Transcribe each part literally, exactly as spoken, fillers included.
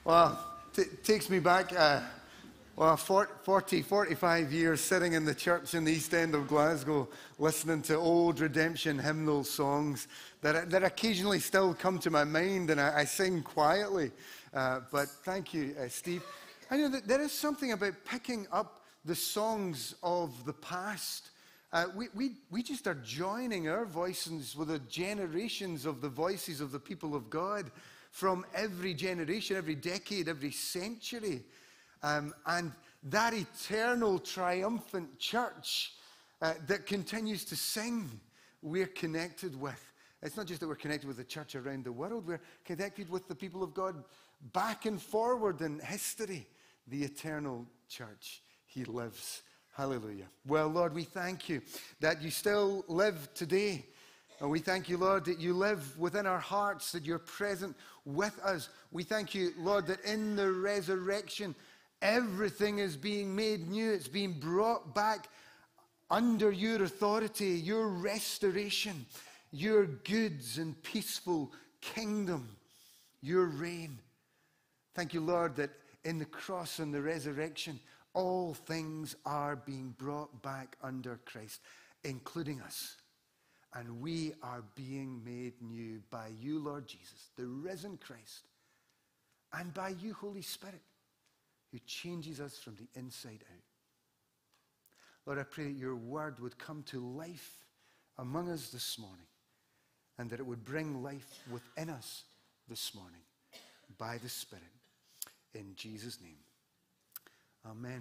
Well, t- takes me back, uh, well, forty, forty-five years sitting in the church in the East End of Glasgow, listening to old redemption hymnal songs that, that occasionally still come to my mind, and I, I sing quietly. Uh, but thank you, uh, Steve. I know that there is something about picking up the songs of the past. Uh, we, we, we just are joining our voices with the generations of the voices of the people of God from every generation, every decade, every century. Um, and that eternal, triumphant church uh, that continues to sing, we're connected with. It's not just that we're connected with the church around the world, we're connected with the people of God back and forward in history. The eternal church, He lives. Hallelujah. Well, Lord, we thank you that you still live today. And we thank you, Lord, that you live within our hearts, that you're present with us. We thank you, Lord, that in the resurrection, everything is being made new. It's being brought back under your authority, your restoration, your goods and peaceful kingdom, your reign. Thank you, Lord, that in the cross and the resurrection, all things are being brought back under Christ, including us. And we are being made new by you, Lord Jesus, the risen Christ, and by you, Holy Spirit, who changes us from the inside out. Lord, I pray that your word would come to life among us this morning, and that it would bring life within us this morning by the Spirit. In Jesus' name, amen.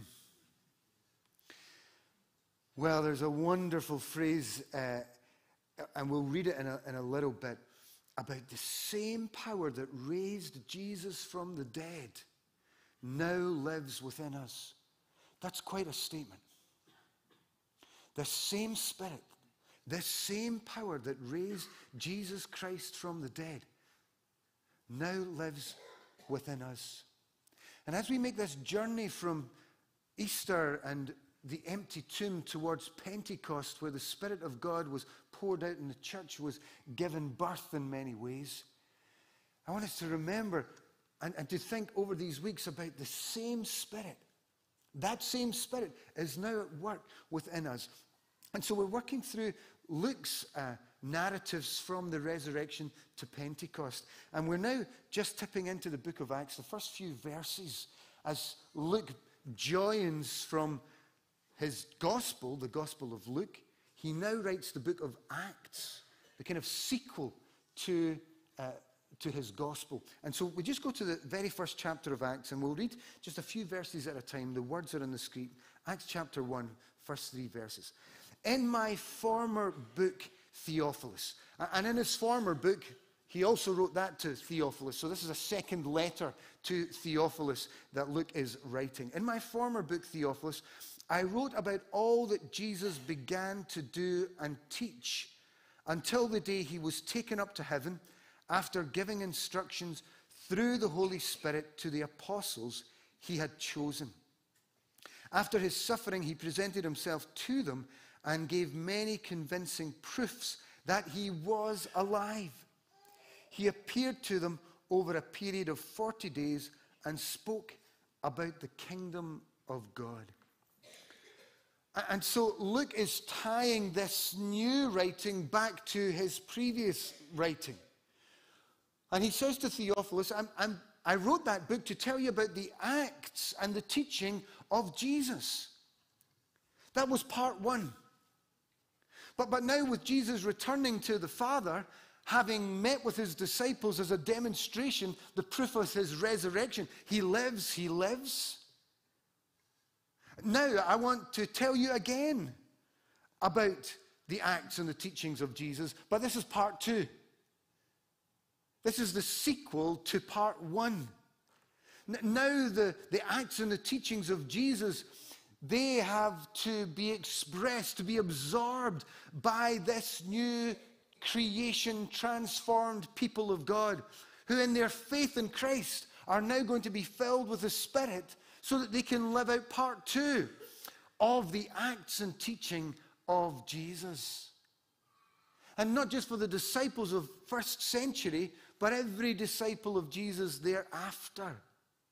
Well, there's a wonderful phrase, uh, and we'll read it in a, in a little bit, about the same power that raised Jesus from the dead now lives within us. That's quite a statement. The same Spirit, this same power that raised Jesus Christ from the dead now lives within us. And as we make this journey from Easter and the empty tomb towards Pentecost, where the Spirit of God was poured out and the church was given birth in many ways, I want us to remember and, and to think over these weeks about the same Spirit. That same Spirit is now at work within us. And so we're working through Luke's uh, narratives from the resurrection to Pentecost. And we're now just tipping into the book of Acts, the first few verses, as Luke joins from his gospel, the Gospel of Luke. He now writes the book of Acts, the kind of sequel to, uh, to his gospel. And so we just go to the very first chapter of Acts, and we'll read just a few verses at a time. The words are on the screen. Acts chapter one, first three verses. In my former book, Theophilus. And in his former book, he also wrote that to Theophilus. So this is a second letter to Theophilus that Luke is writing. In my former book, Theophilus, I wrote about all that Jesus began to do and teach until the day he was taken up to heaven after giving instructions through the Holy Spirit to the apostles he had chosen. After his suffering, he presented himself to them and gave many convincing proofs that he was alive. He appeared to them over a period of forty days and spoke about the kingdom of God. And so Luke is tying this new writing back to his previous writing. And he says to Theophilus, I'm, I'm, I wrote that book to tell you about the acts and the teaching of Jesus. That was part one. But, but now with Jesus returning to the Father, having met with his disciples as a demonstration, the proof of his resurrection, he lives, he lives. Now I want to tell you again about the acts and the teachings of Jesus, but this is part two. This is the sequel to part one. Now the, the acts and the teachings of Jesus, they have to be expressed, to be absorbed by this new creation, transformed people of God, who in their faith in Christ are now going to be filled with the Spirit so that they can live out part two of the acts and teaching of Jesus. And not just for the disciples of first century, but every disciple of Jesus thereafter.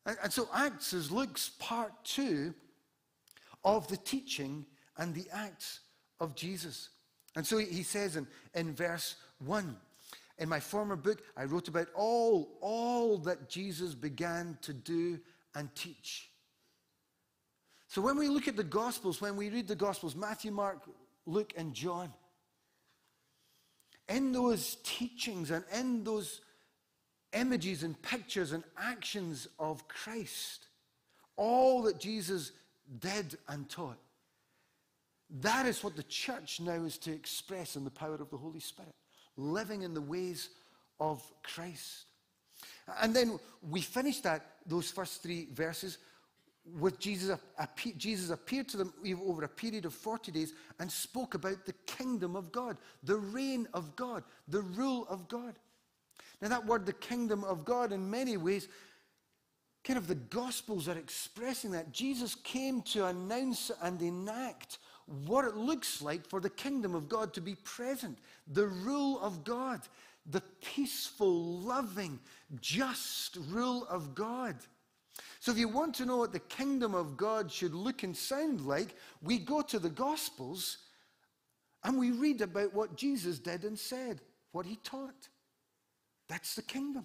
And, and so Acts is Luke's part two of the teaching and the acts of Jesus. And so he, he says in, in verse one, in my former book, I wrote about all, all that Jesus began to do and teach. So when we look at the Gospels, when we read the Gospels, Matthew, Mark, Luke, and John, in those teachings and in those images and pictures and actions of Christ, all that Jesus did and taught, that is what the church now is to express in the power of the Holy Spirit, living in the ways of Christ. And then we finish that, those first three verses, with Jesus, Jesus appeared to them over a period of forty days and spoke about the kingdom of God, the reign of God, the rule of God. Now that word, the kingdom of God, in many ways, kind of the Gospels are expressing that. Jesus came to announce and enact what it looks like for the kingdom of God to be present, the rule of God, the peaceful, loving, just rule of God. So if you want to know what the kingdom of God should look and sound like, we go to the Gospels and we read about what Jesus did and said, what he taught. That's the kingdom.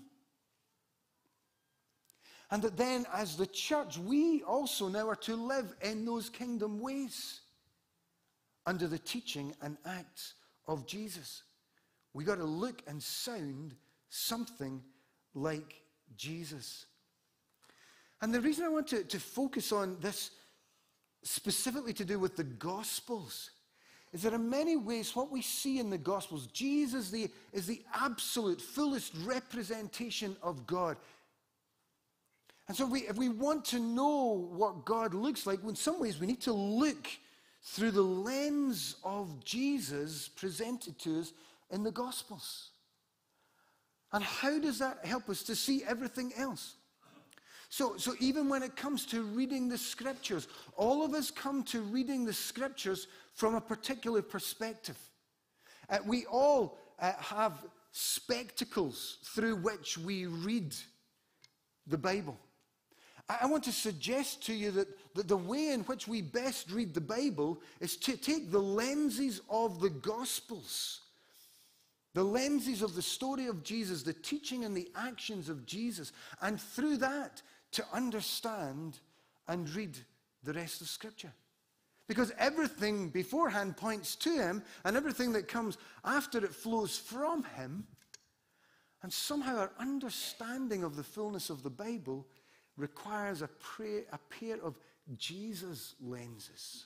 And that then as the church, we also now are to live in those kingdom ways under the teaching and acts of Jesus. We got to look and sound something like Jesus. And the reason I want to, to focus on this specifically to do with the Gospels is that in many ways what we see in the Gospels, Jesus the, is the absolute, fullest representation of God. And so if we, if we want to know what God looks like, in some ways we need to look through the lens of Jesus presented to us in the Gospels. And how does that help us to see everything else? So, so even when it comes to reading the Scriptures, all of us come to reading the Scriptures from a particular perspective. Uh, we all uh, have spectacles through which we read the Bible. I, I want to suggest to you that, that the way in which we best read the Bible is to take the lenses of the Gospels, the lenses of the story of Jesus, the teaching and the actions of Jesus, and through that to understand and read the rest of Scripture. Because everything beforehand points to him, and everything that comes after it flows from him. And somehow our understanding of the fullness of the Bible requires a, prayer, a pair of Jesus lenses.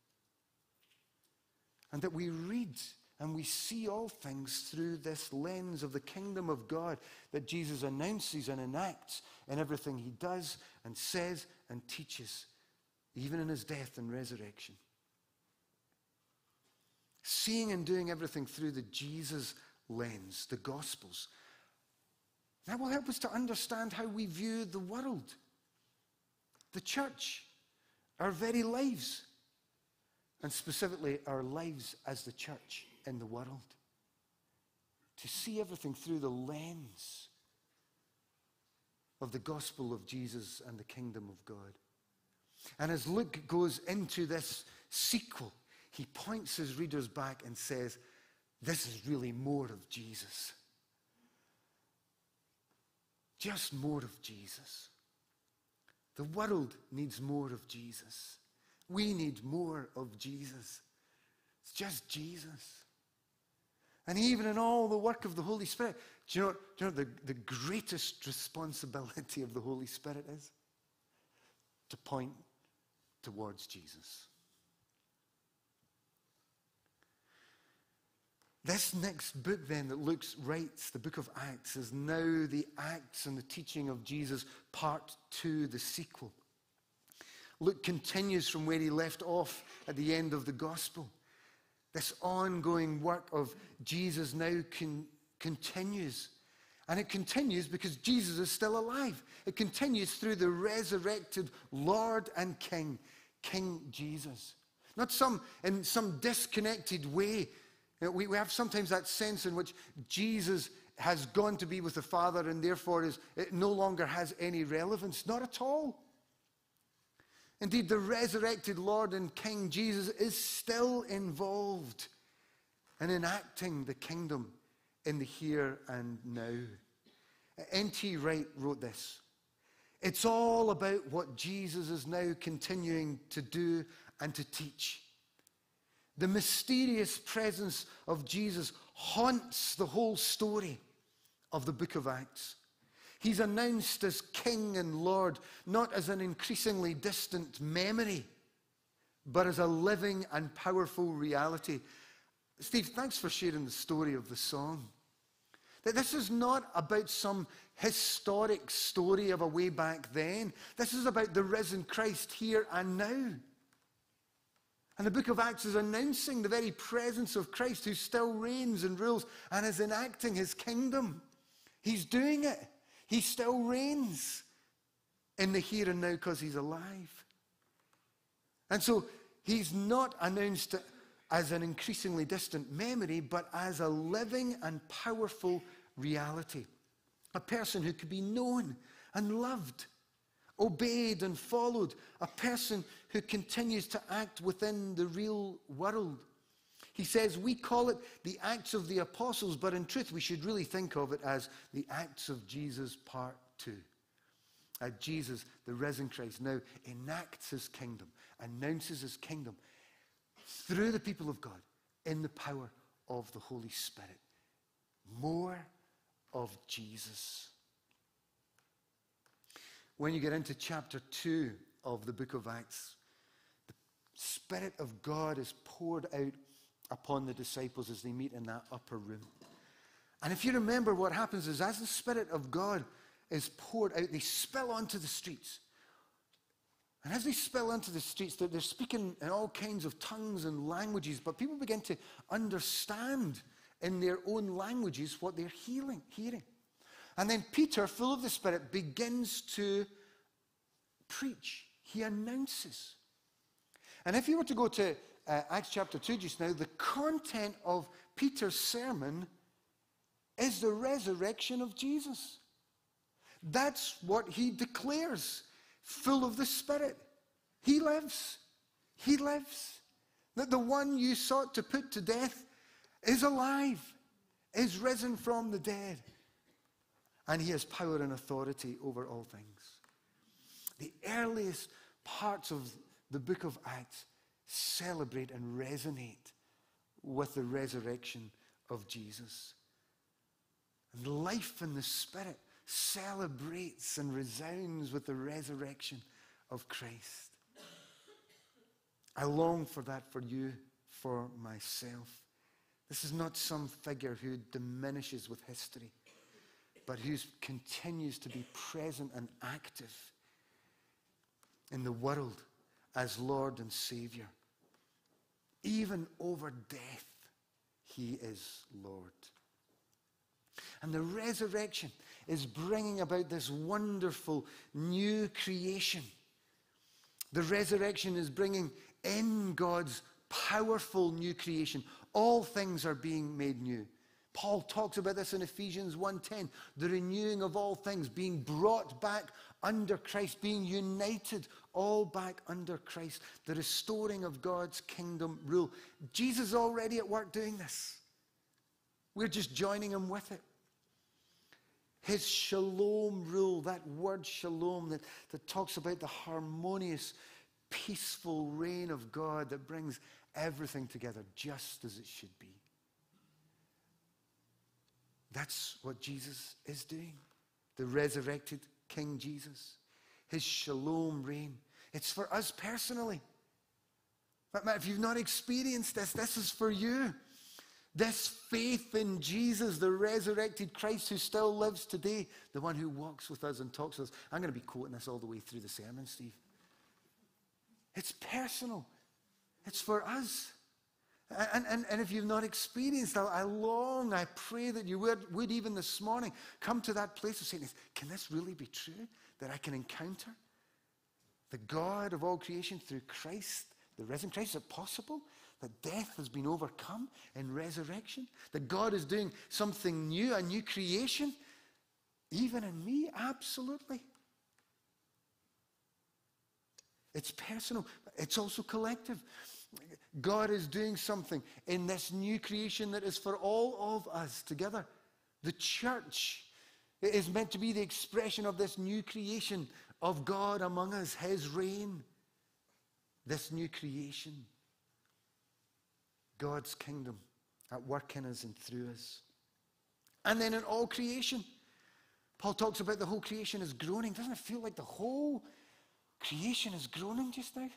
And that we read and we see all things through this lens of the kingdom of God that Jesus announces and enacts in everything he does and says and teaches, even in his death and resurrection. Seeing and doing everything through the Jesus lens, the Gospels. That will help us to understand how we view the world, the church, our very lives, and specifically our lives as the church in the world. To see everything through the lens of the gospel of Jesus and the kingdom of God. And as Luke goes into this sequel, he points his readers back and says, this is really more of Jesus. Just more of Jesus. The world needs more of Jesus. We need more of Jesus. It's just Jesus. And even in all the work of the Holy Spirit, do you know, do you know the, the greatest responsibility of the Holy Spirit is? To point towards Jesus. This next book then that Luke writes, the book of Acts, is now the Acts and the teaching of Jesus, part two, the sequel. Luke continues from where he left off at the end of the gospel. This ongoing work of Jesus now con- continues. And it continues because Jesus is still alive. It continues through the resurrected Lord and King, King Jesus. Not some in some disconnected way. You know, we, we have sometimes that sense in which Jesus has gone to be with the Father and therefore is, it no longer has any relevance. Not at all. Indeed, the resurrected Lord and King Jesus is still involved in enacting the kingdom in the here and now. N T Wright wrote this: "It's all about what Jesus is now continuing to do and to teach. The mysterious presence of Jesus haunts the whole story of the book of Acts. He's announced as King and Lord, not as an increasingly distant memory, but as a living and powerful reality." Steve, thanks for sharing the story of the song. That this is not about some historic story of a way back then. This is about the risen Christ here and now. And the book of Acts is announcing the very presence of Christ, who still reigns and rules and is enacting his kingdom. He's doing it. He still reigns in the here and now because he's alive. And so he's not announced it as an increasingly distant memory, but as a living and powerful reality. A person who could be known and loved, obeyed and followed. A person who continues to act within the real world. He says, we call it the Acts of the Apostles, but in truth we should really think of it as the Acts of Jesus Part Two. As Jesus, the risen Christ, now enacts his kingdom, announces his kingdom through the people of God in the power of the Holy Spirit. More of Jesus. When you get into chapter two of the book of Acts, the Spirit of God is poured out upon the disciples as they meet in that upper room. And if you remember, what happens is as the Spirit of God is poured out, they spill onto the streets. And as they spill onto the streets, they're, they're speaking in all kinds of tongues and languages, but people begin to understand in their own languages what they're hearing, hearing. And then Peter, full of the Spirit, begins to preach. He announces. And if you were to go to uh, Acts chapter two just now, the content of Peter's sermon is the resurrection of Jesus. That's what he declares, full of the Spirit. He lives. He lives. That the one you sought to put to death is alive, is risen from the dead. And he has power and authority over all things. The earliest parts of the book of Acts celebrate and resonate with the resurrection of Jesus. And life in the Spirit celebrates and resounds with the resurrection of Christ. I long for that for you, for myself. This is not some figure who diminishes with history, but who continues to be present and active in the world as Lord and Savior. Even over death, he is Lord. And the resurrection is bringing about this wonderful new creation. The resurrection is bringing in God's powerful new creation. All things are being made new. Paul talks about this in Ephesians one ten, the renewing of all things, being brought back under Christ, being united all back under Christ, the restoring of God's kingdom rule. Jesus is already at work doing this. We're just joining him with it. His shalom rule, that word shalom that, that talks about the harmonious, peaceful reign of God that brings everything together just as it should be. That's what Jesus is doing. The resurrected King Jesus. His shalom reign. It's for us personally. But if you've not experienced this, this is for you. This faith in Jesus, the resurrected Christ who still lives today, the one who walks with us and talks with us. I'm going to be quoting this all the way through the sermon, Steve. It's personal. It's for us. And, and, and if you've not experienced that, I long, I pray that you would, would even this morning come to that place of saying, can this really be true? That I can encounter the God of all creation through Christ, The risen Christ. Is it possible that death has been overcome in resurrection? That God is doing something new, a new creation? Even in me? Absolutely. It's personal. It's also collective. God is doing something in this new creation that is for all of us together. The church is meant to be the expression of this new creation of God among us, his reign. This new creation. God's kingdom at work in us and through us. And then in all creation, Paul talks about the whole creation is groaning. Doesn't it feel like the whole creation is groaning just now?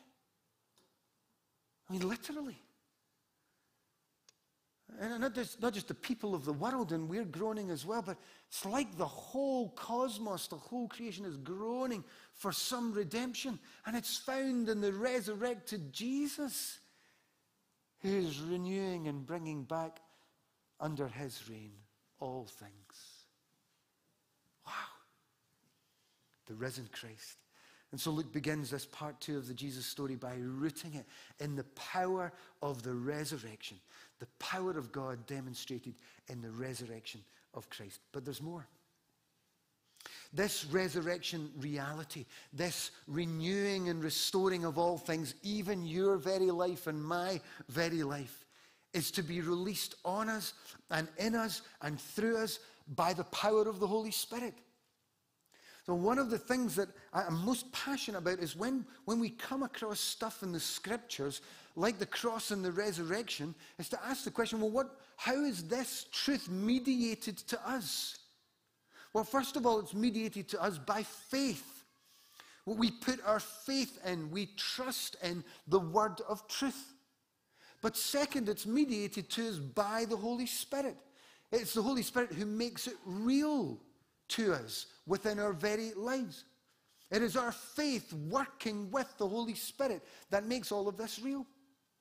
I mean, literally. And not just, not just the people of the world, and we're groaning as well, but it's like the whole cosmos, the whole creation is groaning for some redemption. And it's found in the resurrected Jesus, who is renewing and bringing back under his reign all things. Wow. The risen Christ. And so Luke begins this part two of the Jesus story by rooting it in the power of the resurrection. The power of God demonstrated in the resurrection of Christ. But there's more. This resurrection reality, this renewing and restoring of all things, even your very life and my very life, is to be released on us and in us and through us by the power of the Holy Spirit. So one of the things that I'm most passionate about is when, when we come across stuff in the scriptures, like the cross and the resurrection, is to ask the question, well, what, how is this truth mediated to us? Well, first of all, it's mediated to us by faith. We put our faith in, we trust in the word of truth. But second, it's mediated to us by the Holy Spirit. It's the Holy Spirit who makes it real to us within our very lives. It is our faith working with the Holy Spirit that makes all of this real.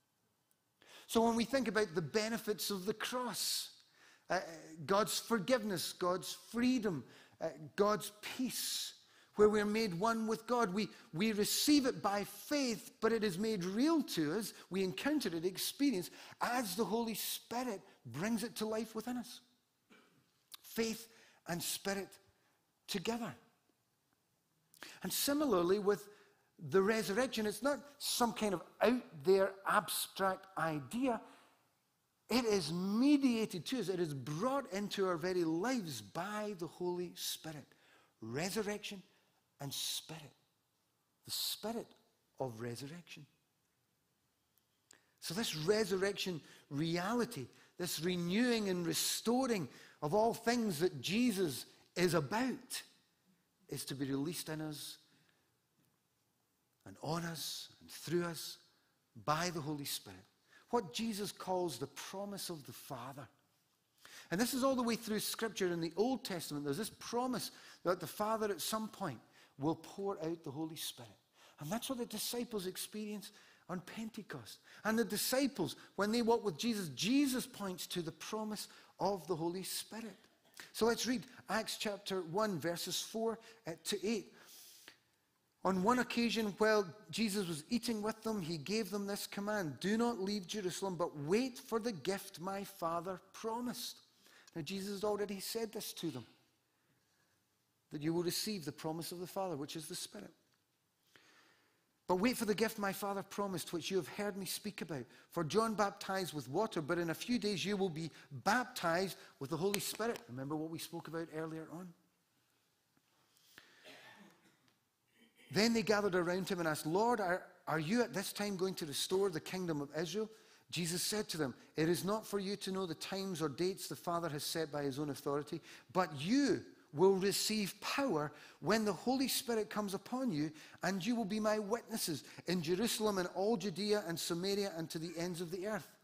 So when we think about the benefits of the cross, uh, God's forgiveness, God's freedom, uh, God's peace, where we're made one with God, we, we receive it by faith, but it is made real to us. We encounter it, experience, as the Holy Spirit brings it to life within us. Faith and Spirit together. And similarly with the resurrection, it's not some kind of out there abstract idea. It is mediated to us. It is brought into our very lives by the Holy Spirit. Resurrection and Spirit. The Spirit of resurrection. So this resurrection reality, this renewing and restoring of all things that Jesus is about, is to be released in us and on us and through us by the Holy Spirit. What Jesus calls the promise of the Father. And this is all the way through Scripture. In the Old Testament, there's this promise that the Father at some point will pour out the Holy Spirit. And that's what the disciples experienced on Pentecost. And the disciples, when they walk with Jesus, Jesus points to the promise of the Holy Spirit. So let's read Acts chapter one, verses four to eight. On one occasion, while Jesus was eating with them, he gave them this command: do not leave Jerusalem, but wait for the gift my Father promised. Now, Jesus has already said this to them, that you will receive the promise of the Father, which is the Spirit. But wait for the gift my Father promised, which you have heard me speak about. For John baptized with water, but in a few days you will be baptized with the Holy Spirit. Remember what we spoke about earlier on? Then they gathered around him and asked, Lord, are, are you at this time going to restore the kingdom of Israel? Jesus said to them, it is not for you to know the times or dates the Father has set by his own authority, but you will receive power when the Holy Spirit comes upon you, and you will be my witnesses in Jerusalem and all Judea and Samaria and to the ends of the earth.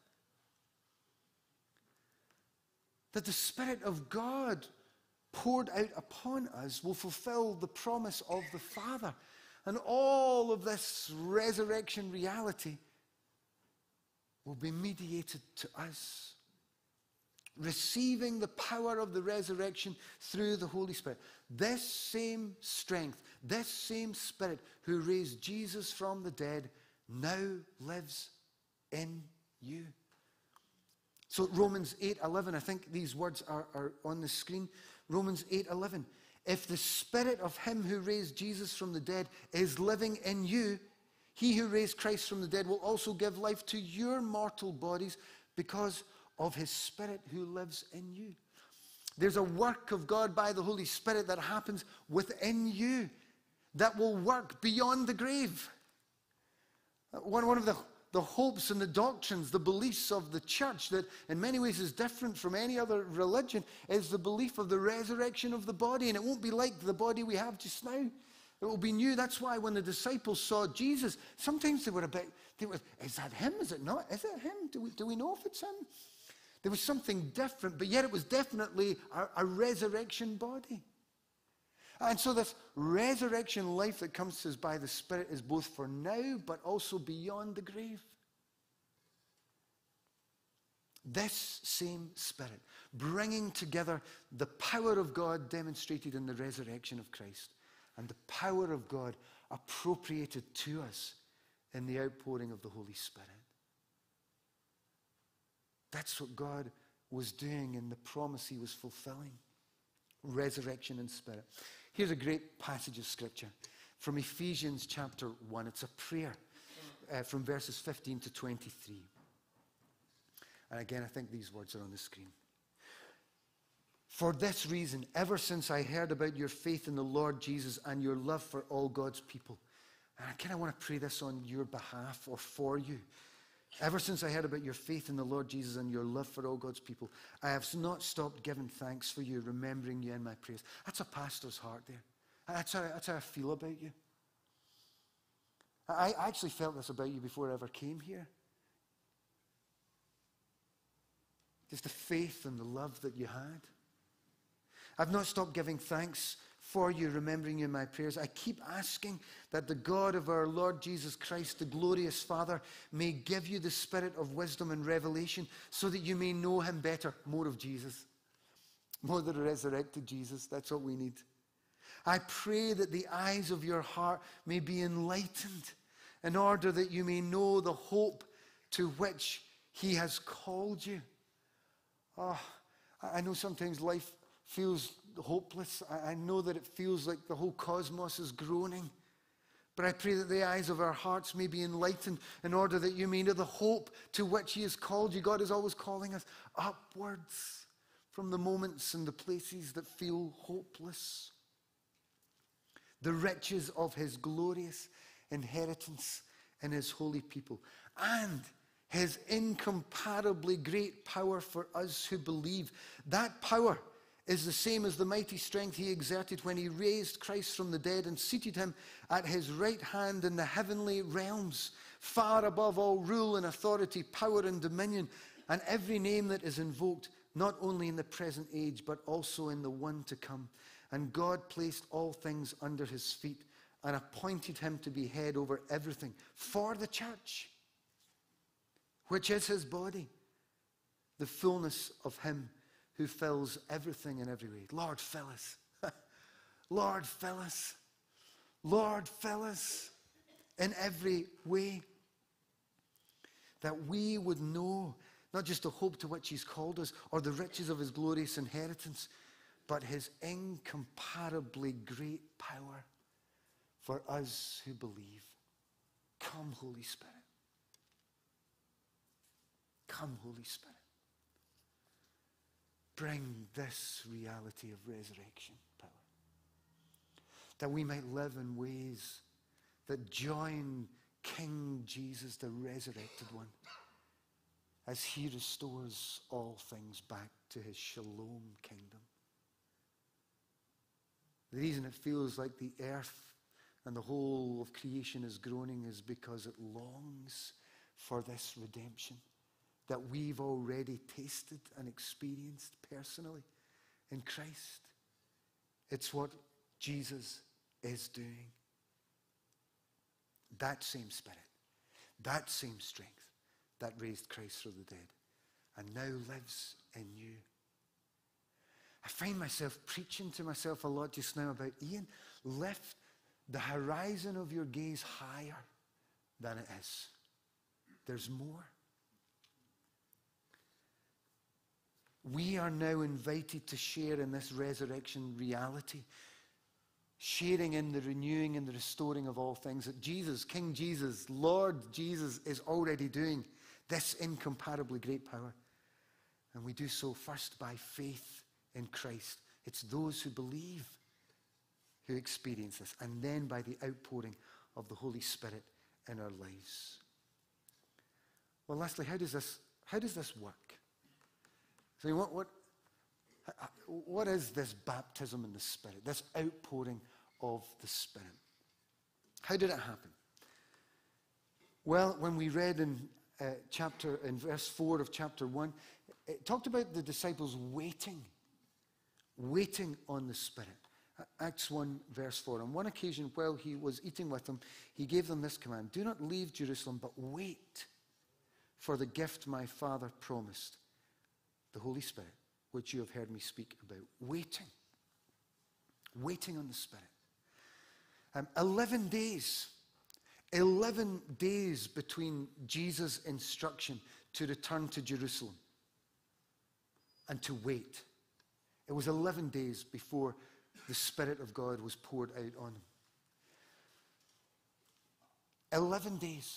That the Spirit of God poured out upon us will fulfill the promise of the Father. And all of this resurrection reality will be mediated to us. Receiving the power of the resurrection through the Holy Spirit. This same strength, this same Spirit who raised Jesus from the dead now lives in you. So Romans eight eleven, I think these words are, are on the screen. Romans eight eleven. If the Spirit of him who raised Jesus from the dead is living in you, he who raised Christ from the dead will also give life to your mortal bodies because of his Spirit who lives in you. There's a work of God by the Holy Spirit that happens within you that will work beyond the grave. One, one of the, the hopes and the doctrines, the beliefs of the church that in many ways is different from any other religion is the belief of the resurrection of the body. And it won't be like the body we have just now. It will be new. That's why when the disciples saw Jesus, sometimes they were a bit, they were, is that him? Is it not? Is it him? Do we, do we know if it's him? There was something different, but yet it was definitely a, a resurrection body. And so this resurrection life that comes to us by the Spirit is both for now, but also beyond the grave. This same Spirit, bringing together the power of God demonstrated in the resurrection of Christ and the power of God appropriated to us in the outpouring of the Holy Spirit. That's what God was doing in the promise he was fulfilling. Resurrection and Spirit. Here's a great passage of Scripture from Ephesians chapter one. It's a prayer uh, from verses fifteen to twenty-three. And again, I think these words are on the screen. For this reason, ever since I heard about your faith in the Lord Jesus and your love for all God's people, and I kind of want to pray this on your behalf or for you. Ever since I heard about your faith in the Lord Jesus and your love for all God's people, I have not stopped giving thanks for you, remembering you in my prayers. That's a pastor's heart there. That's how, that's how I feel about you. I, I actually felt this about you before I ever came here. Just the faith and the love that you had. I've not stopped giving thanks for you, remembering you in my prayers. I keep asking that the God of our Lord Jesus Christ, the glorious Father, may give you the spirit of wisdom and revelation so that you may know him better. More of Jesus. More of the resurrected Jesus. That's what we need. I pray that the eyes of your heart may be enlightened in order that you may know the hope to which he has called you. Oh, I know sometimes life feels hopeless. I know that it feels like the whole cosmos is groaning. But I pray that the eyes of our hearts may be enlightened in order that you may know the hope to which he has called you. God is always calling us upwards from the moments and the places that feel hopeless. The riches of his glorious inheritance in his holy people, and his incomparably great power for us who believe. That power is the same as the mighty strength he exerted when he raised Christ from the dead and seated him at his right hand in the heavenly realms, far above all rule and authority, power and dominion, and every name that is invoked, not only in the present age, but also in the one to come. And God placed all things under his feet and appointed him to be head over everything for the church, which is his body, the fullness of him who fills everything in every way. Lord, fill us. Lord, fill us. Lord, fill us in every way. That we would know not just the hope to which he's called us or the riches of his glorious inheritance, but his incomparably great power for us who believe. Come, Holy Spirit. Come, Holy Spirit. Bring this reality of resurrection power. That we might live in ways that join King Jesus, the resurrected one, as he restores all things back to his shalom kingdom. The reason it feels like the earth and the whole of creation is groaning is because it longs for this redemption that we've already tasted and experienced personally in Christ. It's what Jesus is doing. That same Spirit, that same strength that raised Christ from the dead and now lives in you. I find myself preaching to myself a lot just now about, Ian, lift the horizon of your gaze higher than it is. There's more. We are now invited to share in this resurrection reality, sharing in the renewing and the restoring of all things that Jesus, King Jesus, Lord Jesus is already doing, this incomparably great power. And we do so first by faith in Christ. It's those who believe who experience this, and then by the outpouring of the Holy Spirit in our lives. Well, lastly, how does this, how does this work? So what, what, what is this baptism in the Spirit, this outpouring of the Spirit? How did it happen? Well, when we read in uh, chapter in verse four of chapter one, it talked about the disciples waiting, waiting on the Spirit. Acts one, verse four. On one occasion, while he was eating with them, he gave them this command: do not leave Jerusalem, but wait for the gift my Father promised, the Holy Spirit, which you have heard me speak about. Waiting. Waiting on the Spirit. Um, Eleven days. Eleven days between Jesus' instruction to return to Jerusalem and to wait. It was eleven days before the Spirit of God was poured out on him. Eleven days.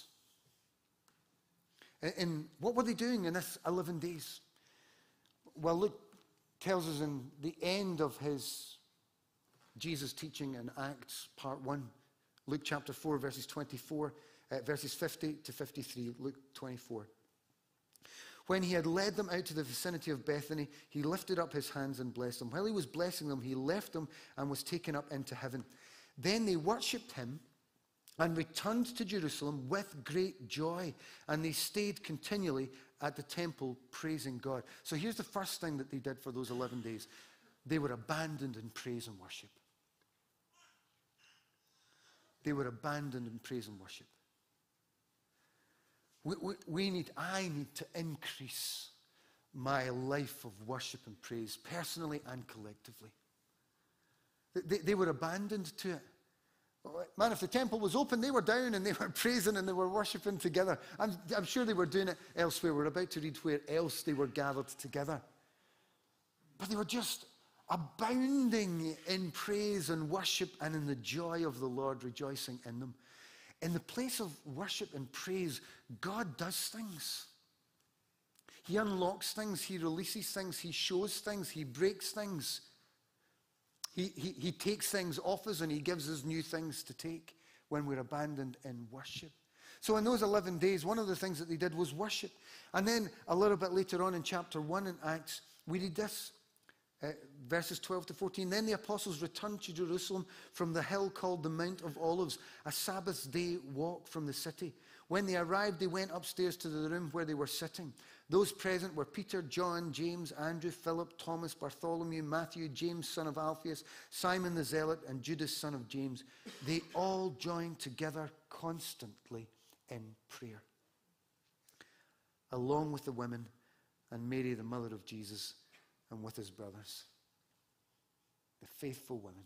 And, and what were they doing in this eleven days? Well, Luke tells us in the end of his Jesus teaching in Acts part one, Luke chapter four, verses twenty-four, uh, verses fifty to fifty-three, Luke twenty-four. When he had led them out to the vicinity of Bethany, he lifted up his hands and blessed them. While he was blessing them, he left them and was taken up into heaven. Then they worshipped him and returned to Jerusalem with great joy, and they stayed continually at the temple praising God. So here's the first thing that they did for those eleven days. They were abandoned in praise and worship. They were abandoned in praise and worship. We, we, we need, I need to increase my life of worship and praise, personally and collectively. They, they were abandoned to it. Man, if the temple was open, they were down and they were praising and they were worshiping together. I'm, I'm sure they were doing it elsewhere. We're about to read where else they were gathered together. But they were just abounding in praise and worship and in the joy of the Lord, rejoicing in them. In the place of worship and praise, God does things. He unlocks things, he releases things, he shows things, he breaks things. He, he, he takes things off us and he gives us new things to take when we're abandoned in worship. So in those eleven days, one of the things that they did was worship. And then a little bit later on in chapter one in Acts, we read this. Uh, verses twelve to fourteen. Then the apostles returned to Jerusalem from the hill called the Mount of Olives, a Sabbath day walk from the city. When they arrived, they went upstairs to the room where they were sitting. Those present were Peter, John, James, Andrew, Philip, Thomas, Bartholomew, Matthew, James, son of Alphaeus, Simon the Zealot, and Judas, son of James. They all joined together constantly in prayer, along with the women and Mary, the mother of Jesus, and with his brothers, the faithful women.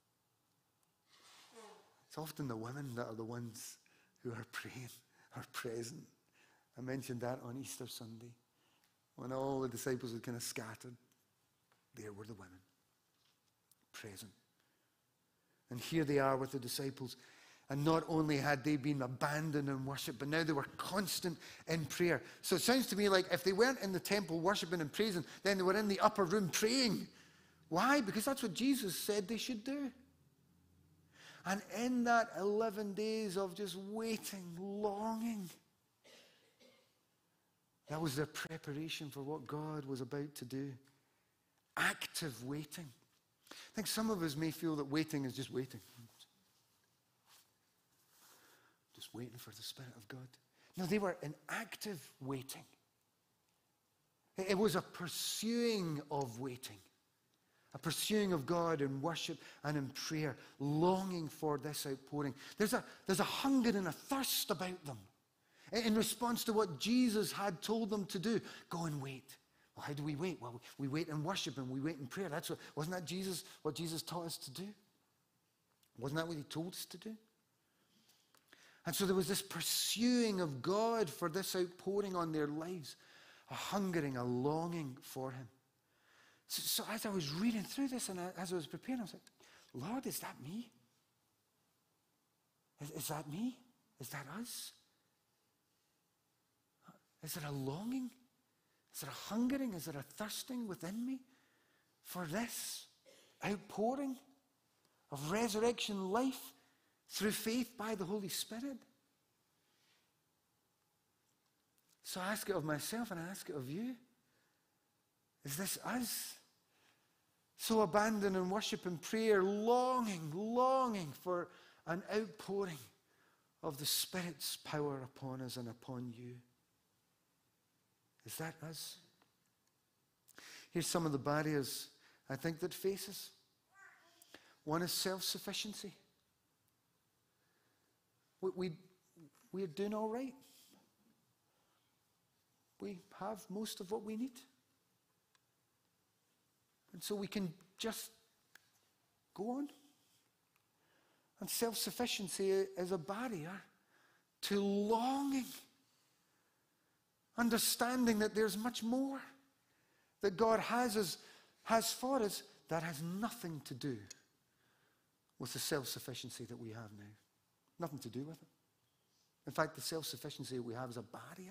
It's often the women that are the ones who are praying, are present. I mentioned that on Easter Sunday. When all the disciples had kind of scattered, there were the women, present. And here they are with the disciples. And not only had they been abandoned in worship, but now they were constant in prayer. So it sounds to me like if they weren't in the temple worshiping and praising, then they were in the upper room praying. Why? Because that's what Jesus said they should do. And in that eleven days of just waiting, longing, that was their preparation for what God was about to do. Active waiting. I think some of us may feel that waiting is just waiting. Just waiting for the Spirit of God. No, they were in active waiting. It was a pursuing of waiting. A pursuing of God in worship and in prayer, longing for this outpouring. There's a, there's a hunger and a thirst about them in response to what Jesus had told them to do. Go and wait. Well, how do we wait? Well, we wait in worship and we wait in prayer. That's what, wasn't that Jesus, what Jesus taught us to do? Wasn't that what he told us to do? And so there was this pursuing of God for this outpouring on their lives, a hungering, a longing for him. So, so as I was reading through this and I, as I was preparing, I was like, Lord, is that me? Is, is that me? Is that us? Is it a longing? Is it a hungering? Is it a thirsting within me for this outpouring of resurrection life through faith by the Holy Spirit? So I ask it of myself and I ask it of you. Is this us? So abandoned in worship and prayer, longing, longing for an outpouring of the Spirit's power upon us and upon you. Is that us? Here's some of the barriers I think that face us. One is self-sufficiency. We, we, we're doing all right. We have most of what we need. And so we can just go on. And self-sufficiency is a barrier to longing. Understanding that there's much more that God has, us, has for us that has nothing to do with the self-sufficiency that we have now. Nothing to do with it. In fact, the self-sufficiency that we have is a barrier.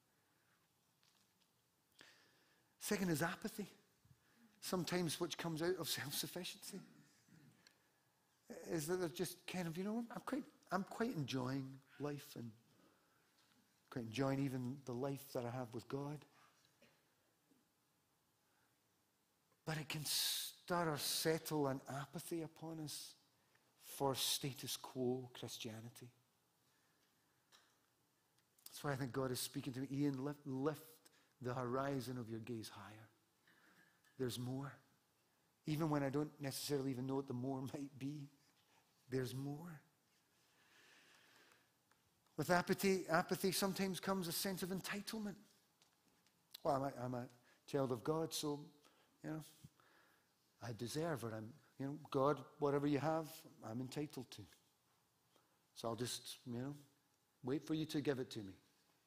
Second is apathy, sometimes which comes out of self-sufficiency. Is that they're just kind of, you know, I'm quite, I'm quite enjoying life and quite enjoying even the life that I have with God. But it can start or settle an apathy upon us for status quo Christianity. That's why I think God is speaking to me. Ian, lift, lift the horizon of your gaze higher. There's more. Even when I don't necessarily even know what the more might be, there's more. With apathy, apathy sometimes comes a sense of entitlement. Well, I'm a, I'm a child of God, so, you know, I deserve it. I'm, you know, God, whatever you have, I'm entitled to. So I'll just, you know, wait for you to give it to me.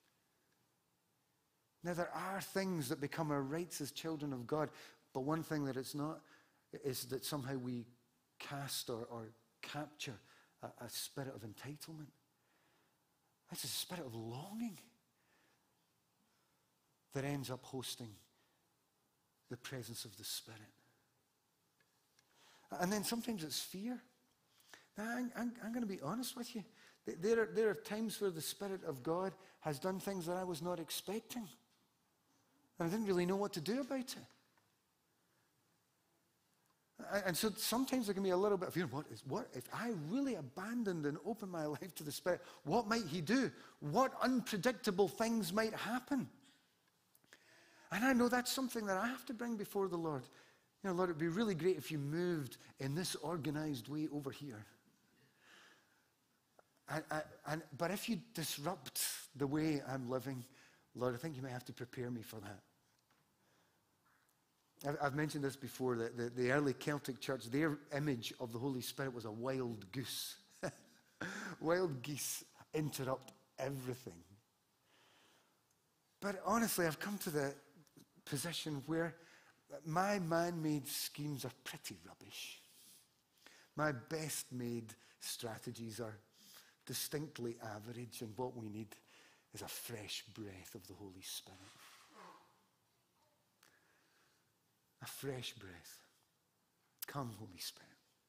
Now, there are things that become our rights as children of God, but one thing that it's not is that somehow we cast or, or capture a, a spirit of entitlement. That's a spirit of longing that ends up hosting the presence of the Spirit. And then sometimes it's fear. Now, I'm, I'm, I'm going to be honest with you. There are, there are times where the Spirit of God has done things that I was not expecting. And I didn't really know what to do about it. And so sometimes there can be a little bit of, you know, what is what if I really abandoned and opened my life to the Spirit? What might He do? What unpredictable things might happen? And I know that's something that I have to bring before the Lord. You know, Lord, it'd be really great if you moved in this organized way over here. And, and, but if you disrupt the way I'm living, Lord, I think you might have to prepare me for that. I've mentioned this before, that the, the early Celtic church, their image of the Holy Spirit was a wild goose. Wild geese interrupt everything. But honestly, I've come to the position where my man-made schemes are pretty rubbish. My best-made strategies are distinctly average, and what we need is a fresh breath of the Holy Spirit. A fresh breath. Come, Holy Spirit.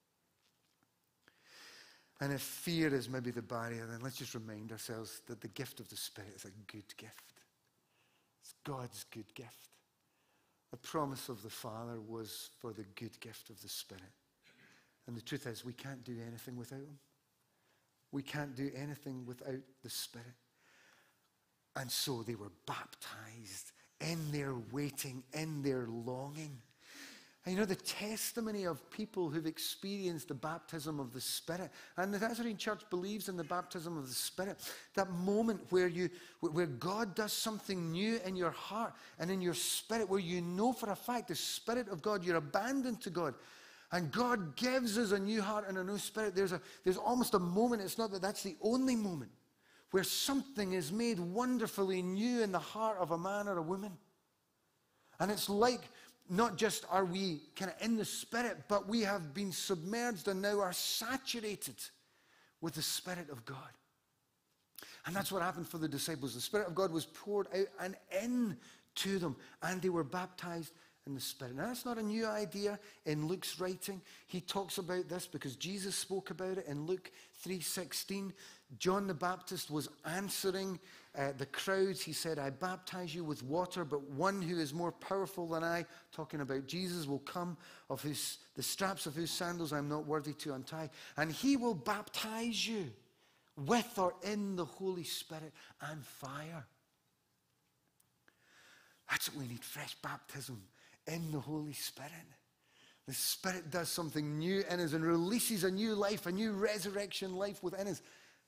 And if fear is maybe the barrier, then let's just remind ourselves that the gift of the Spirit is a good gift. It's God's good gift. The promise of the Father was for the good gift of the Spirit. And the truth is, we can't do anything without Him. We can't do anything without the Spirit. And so they were baptized in their waiting, in their longing. And you know, the testimony of people who've experienced the baptism of the Spirit, and the Nazarene Church believes in the baptism of the Spirit, that moment where you, where God does something new in your heart and in your spirit, where you know for a fact the Spirit of God, you're abandoned to God, and God gives us a new heart and a new spirit. There's a, there's almost a moment. It's not that that's the only moment, where something is made wonderfully new in the heart of a man or a woman. And it's like, not just are we kind of in the Spirit, but we have been submerged and now are saturated with the Spirit of God. And that's what happened for the disciples. The Spirit of God was poured out and into them, and they were baptized in the Spirit. Now, that's not a new idea in Luke's writing. He talks about this because Jesus spoke about it in Luke three sixteen. John the Baptist was answering uh, the crowds. He said, I baptize you with water, but one who is more powerful than I, talking about Jesus, will come, of whose, the straps of whose sandals I'm not worthy to untie. And he will baptize you with or in the Holy Spirit and fire. That's what we need, fresh baptism in the Holy Spirit. The Spirit does something new in us and releases a new life, a new resurrection life within us.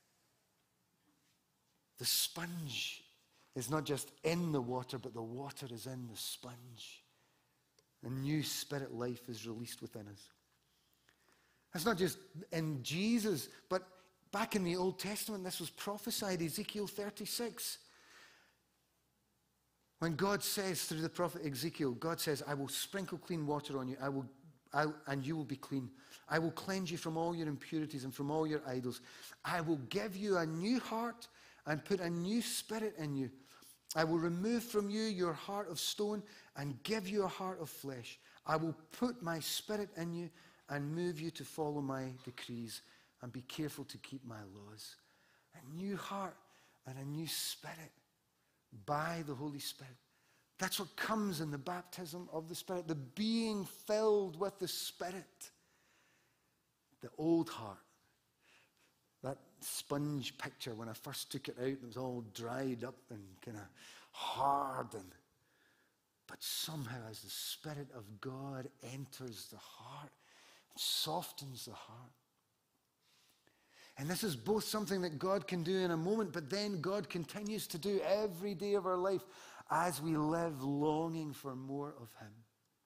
The sponge is not just in the water, but the water is in the sponge. A new Spirit life is released within us. It's not just in Jesus, but back in the Old Testament, this was prophesied, Ezekiel thirty-six. When God says through the prophet Ezekiel, God says, I will sprinkle clean water on you, I will, I, and you will be clean. I will cleanse you from all your impurities and from all your idols. I will give you a new heart and put a new spirit in you. I will remove from you your heart of stone and give you a heart of flesh. I will put my spirit in you and move you to follow my decrees and be careful to keep my laws. A new heart and a new spirit by the Holy Spirit. That's what comes in the baptism of the Spirit, the being filled with the Spirit. The old heart, that sponge picture when I first took it out, it was all dried up and kind of hard. And, but somehow as the Spirit of God enters the heart, it softens the heart. And this is both something that God can do in a moment, but then God continues to do every day of our life as we live longing for more of Him.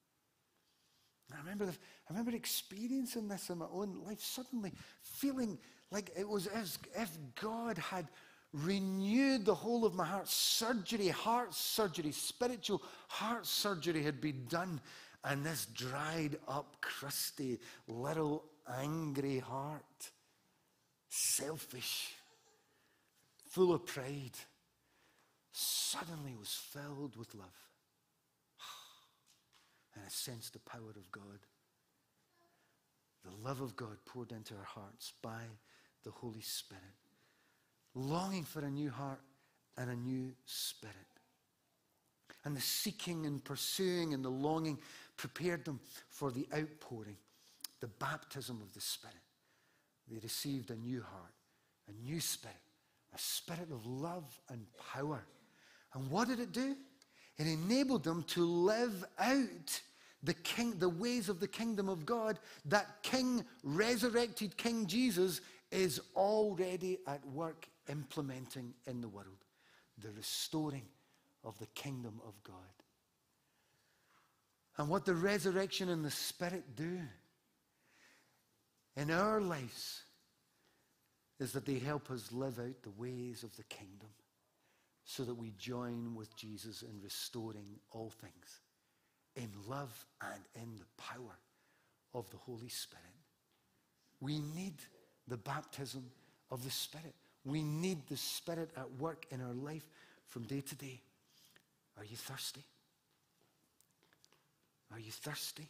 I remember, the, I remember experiencing this in my own life, suddenly feeling like it was as if God had renewed the whole of my heart. Surgery, heart surgery, spiritual heart surgery had been done. And this dried up, crusty, little angry heart, selfish, full of pride, suddenly was filled with love. And I sensed the power of God. The love of God poured into our hearts by the Holy Spirit. Longing for a new heart and a new spirit. And the seeking and pursuing and the longing prepared them for the outpouring, the baptism of the Spirit. They received a new heart, a new spirit, a spirit of love and power. And what did it do? It enabled them to live out the king, the ways of the kingdom of God that King, resurrected King Jesus is already at work implementing in the world. The restoring of the kingdom of God. And what the resurrection and the Spirit do in our lives is that they help us live out the ways of the kingdom so that we join with Jesus in restoring all things in love and in the power of the Holy Spirit. We need the baptism of the Spirit. We need the Spirit at work in our life from day to day. Are you thirsty? Are you thirsty?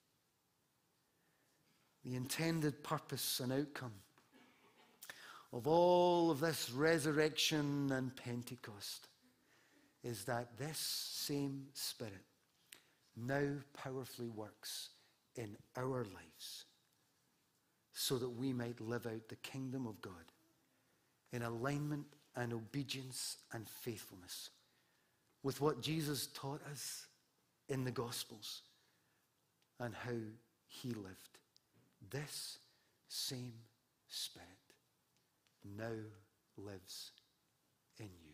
The intended purpose and outcome of all of this resurrection and Pentecost is that this same Spirit now powerfully works in our lives so that we might live out the kingdom of God in alignment and obedience and faithfulness with what Jesus taught us in the Gospels and how He lived. This same Spirit now lives in you.